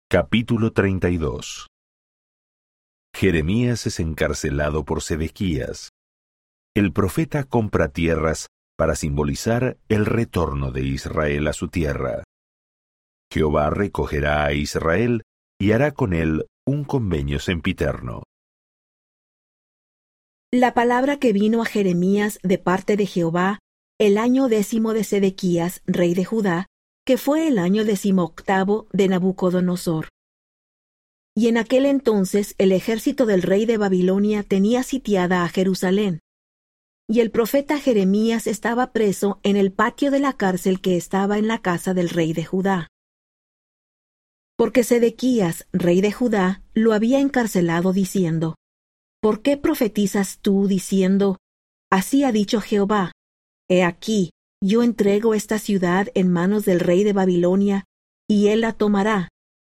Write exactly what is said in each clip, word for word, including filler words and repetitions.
Capítulo treinta y dos. Jeremías es encarcelado por Sedequías. El profeta compra tierras para simbolizar el retorno de Israel a su tierra. Jehová recogerá a Israel y hará con él un convenio sempiterno. La palabra que vino a Jeremías de parte de Jehová el año décimo de Sedequías, rey de Judá, que fue el año decimoctavo de Nabucodonosor. Y en aquel entonces el ejército del rey de Babilonia tenía sitiada a Jerusalén. Y el profeta Jeremías estaba preso en el patio de la cárcel que estaba en la casa del rey de Judá. Porque Sedequías, rey de Judá, lo había encarcelado diciendo: ¿Por qué profetizas tú diciendo: Así ha dicho Jehová, he aquí, yo entrego esta ciudad en manos del rey de Babilonia, y él la tomará?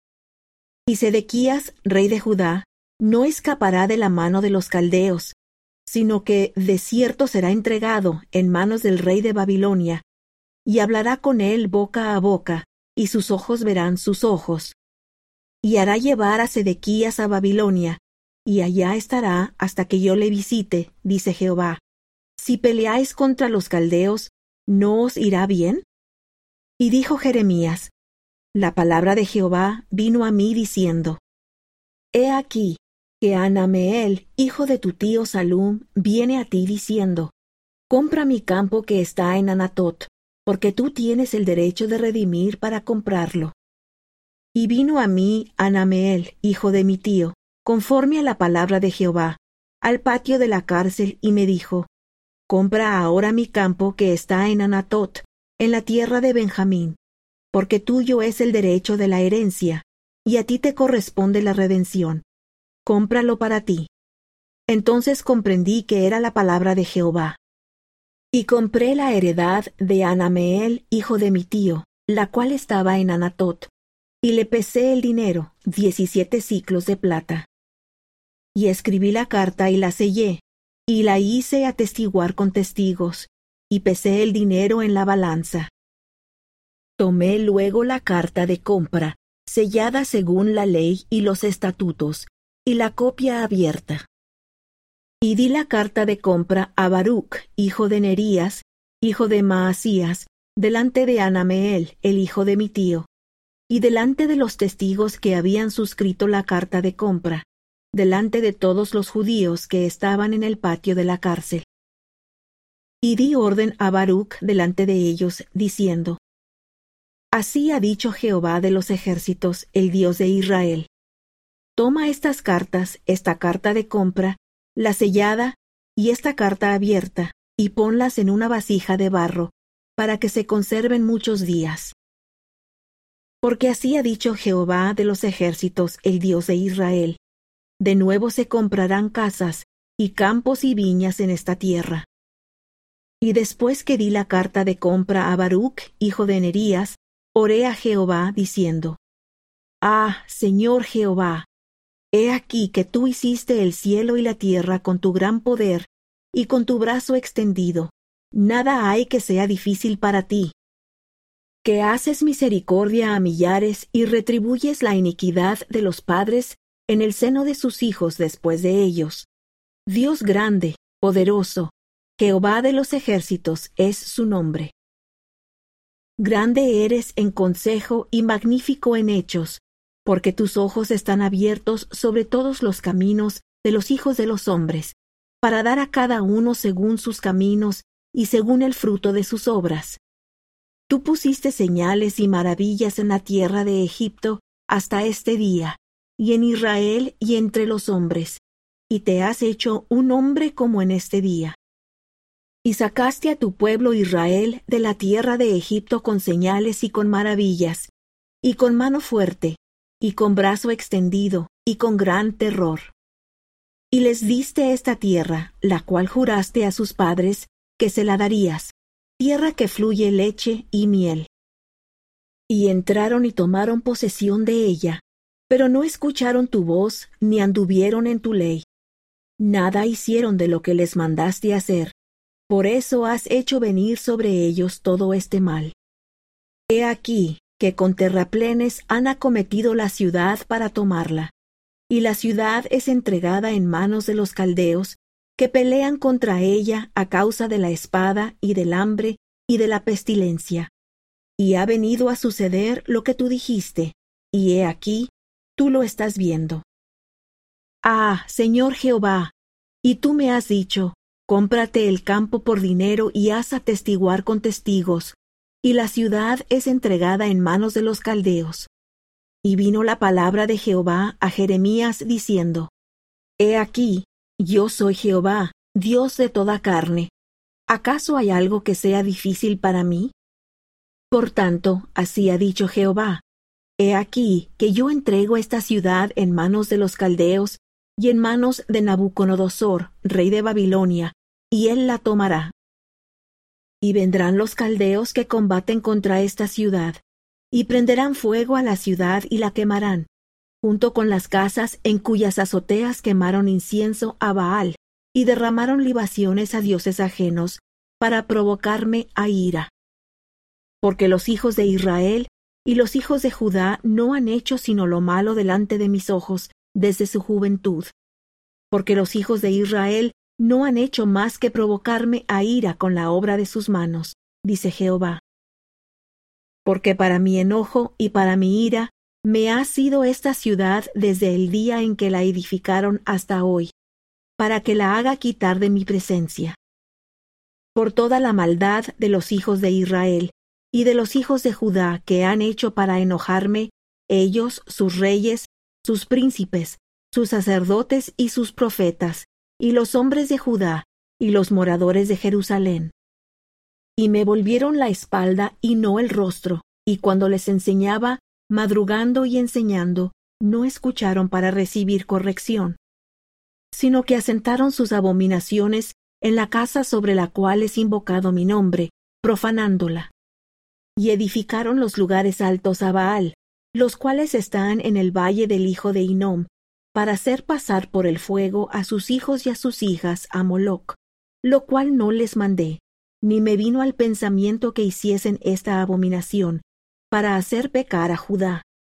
Y Sedequías, rey de Judá, no escapará de la mano de los caldeos, sino que de cierto será entregado en manos del rey de Babilonia, y hablará con él boca a boca, y sus ojos verán sus ojos. Y hará llevar a Sedequías a Babilonia, y allá estará hasta que yo le visite, dice Jehová. Si peleáis contra los caldeos, ¿no os irá bien? Y dijo Jeremías: La palabra de Jehová vino a mí diciendo: He aquí que Hanameel, hijo de tu tío Salum, viene a ti diciendo: Compra mi campo que está en Anatot, porque tú tienes el derecho de redimir para comprarlo. Y vino a mí Hanameel, hijo de mi tío, conforme a la palabra de Jehová, al patio de la cárcel, y me dijo: Compra ahora mi campo que está en Anatot, en la tierra de Benjamín, porque tuyo es el derecho de la herencia, y a ti te corresponde la redención. Cómpralo para ti. Entonces comprendí que era la palabra de Jehová. Y compré la heredad de Hanameel, hijo de mi tío, la cual estaba en Anatot, y le pesé el dinero, diecisiete siclos de plata. Y escribí la carta y la sellé, y la hice atestiguar con testigos, y pesé el dinero en la balanza. Tomé luego la carta de compra, sellada según la ley y los estatutos, y la copia abierta. Y di la carta de compra a Baruc, hijo de Nerías, hijo de Maasías, delante de Hanameel, el hijo de mi tío, y delante de los testigos que habían suscrito la carta de compra, delante de todos los judíos que estaban en el patio de la cárcel. Y di orden a Baruc delante de ellos, diciendo: Así ha dicho Jehová de los ejércitos, el Dios de Israel: Toma estas cartas, esta carta de compra, la sellada y esta carta abierta, y ponlas en una vasija de barro, para que se conserven muchos días. Porque así ha dicho Jehová de los ejércitos, el Dios de Israel: De nuevo se comprarán casas, y campos y viñas en esta tierra. Y después que di la carta de compra a Baruc, hijo de Nerías, oré a Jehová, diciendo: Ah, Señor Jehová, he aquí que tú hiciste el cielo y la tierra con tu gran poder, y con tu brazo extendido. Nada hay que sea difícil para ti. Que haces misericordia a millares y retribuyes la iniquidad de los padres en el seno de sus hijos después de ellos. Dios grande, poderoso, Jehová de los ejércitos es su nombre. Grande eres en consejo y magnífico en hechos, porque tus ojos están abiertos sobre todos los caminos de los hijos de los hombres, para dar a cada uno según sus caminos y según el fruto de sus obras. Tú pusiste señales y maravillas en la tierra de Egipto hasta este día, y en Israel y entre los hombres, y te has hecho un hombre como en este día. Y sacaste a tu pueblo Israel de la tierra de Egipto con señales y con maravillas, y con mano fuerte, y con brazo extendido, y con gran terror. Y les diste esta tierra, la cual juraste a sus padres que se la darías, tierra que fluye leche y miel. Y entraron y tomaron posesión de ella, pero no escucharon tu voz, ni anduvieron en tu ley. Nada hicieron de lo que les mandaste hacer, por eso has hecho venir sobre ellos todo este mal. He aquí que con terraplenes han acometido la ciudad para tomarla, y la ciudad es entregada en manos de los caldeos, que pelean contra ella a causa de la espada y del hambre y de la pestilencia. Y ha venido a suceder lo que tú dijiste, y he aquí, tú lo estás viendo. Ah, Señor Jehová, y tú me has dicho, cómprate el campo por dinero y haz atestiguar con testigos, y la ciudad es entregada en manos de los caldeos. Y vino la palabra de Jehová a Jeremías diciendo, He aquí, yo soy Jehová, Dios de toda carne. ¿Acaso hay algo que sea difícil para mí? Por tanto, así ha dicho Jehová, He aquí que yo entrego esta ciudad en manos de los caldeos y en manos de Nabucodonosor, rey de Babilonia, y él la tomará. Y vendrán los caldeos que combaten contra esta ciudad, y prenderán fuego a la ciudad y la quemarán, junto con las casas en cuyas azoteas quemaron incienso a Baal, y derramaron libaciones a dioses ajenos, para provocarme a ira. Porque los hijos de Israel y los hijos de Judá no han hecho sino lo malo delante de mis ojos desde su juventud. Porque los hijos de Israel no han hecho más que provocarme a ira con la obra de sus manos, dice Jehová. Porque para mi enojo y para mi ira me ha sido esta ciudad desde el día en que la edificaron hasta hoy, para que la haga quitar de mi presencia. Por toda la maldad de los hijos de Israel y de los hijos de Judá que han hecho para enojarme, ellos, sus reyes, sus príncipes, sus sacerdotes y sus profetas, y los hombres de Judá, y los moradores de Jerusalén. Y me volvieron la espalda y no el rostro, y cuando les enseñaba, madrugando y enseñando, no escucharon para recibir corrección, sino que asentaron sus abominaciones en la casa sobre la cual es invocado mi nombre, profanándola. Y edificaron los lugares altos a Baal, los cuales están en el valle del hijo de Hinnom, para hacer pasar por el fuego a sus hijos y a sus hijas a Moloc, lo cual no les mandé, ni me vino al pensamiento que hiciesen esta abominación, para hacer pecar a Judá.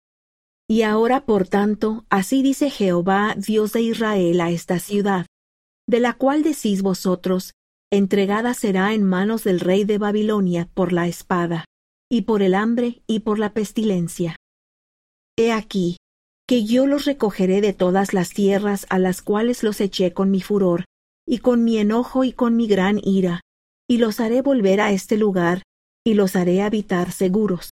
Y ahora, por tanto, así dice Jehová, Dios de Israel, a esta ciudad, de la cual decís vosotros, entregada será en manos del rey de Babilonia por la espada, y por el hambre y por la pestilencia. He aquí, que yo los recogeré de todas las tierras a las cuales los eché con mi furor, y con mi enojo y con mi gran ira, y los haré volver a este lugar, y los haré habitar seguros.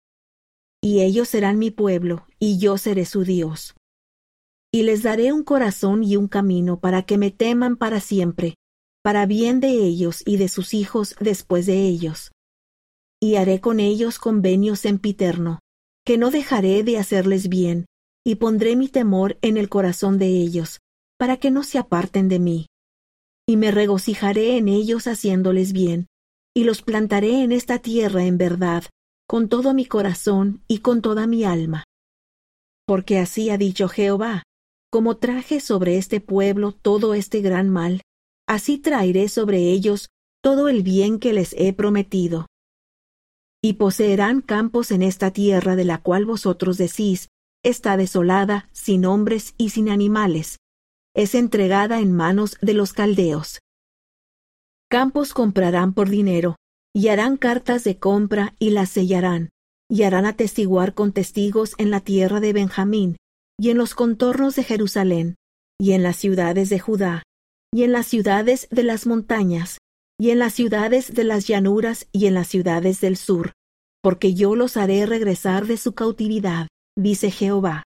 Y ellos serán mi pueblo, y yo seré su Dios. Y les daré un corazón y un camino para que me teman para siempre, para bien de ellos y de sus hijos después de ellos. Y haré con ellos convenio sempiterno, que no dejaré de hacerles bien, y pondré mi temor en el corazón de ellos, para que no se aparten de mí. Y me regocijaré en ellos haciéndoles bien, y los plantaré en esta tierra en verdad, con todo mi corazón y con toda mi alma. Porque así ha dicho Jehová, como traje sobre este pueblo todo este gran mal, así traeré sobre ellos todo el bien que les he prometido. Y poseerán campos en esta tierra de la cual vosotros decís, está desolada, sin hombres y sin animales, es entregada en manos de los caldeos. Campos comprarán por dinero, y harán cartas de compra y las sellarán, y harán atestiguar con testigos en la tierra de Benjamín, y en los contornos de Jerusalén, y en las ciudades de Judá, y en las ciudades de las montañas, y en las ciudades de las llanuras y en las ciudades del sur, porque yo los haré regresar de su cautividad, dice Jehová.